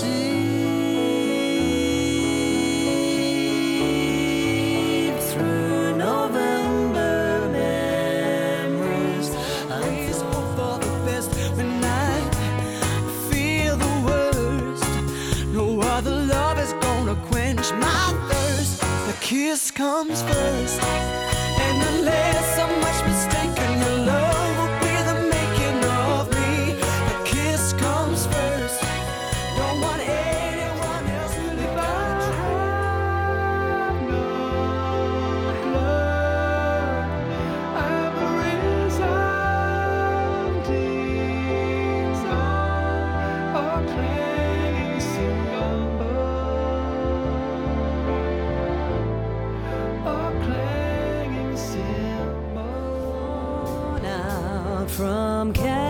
deep through November memories. I always hope for the best when I feel the worst. No other love is gonna quench my thirst. The kiss comes first, and unless I'm much mistaken, your love will be the making of me. The kiss comes first. Don't want anyone else to live by. From California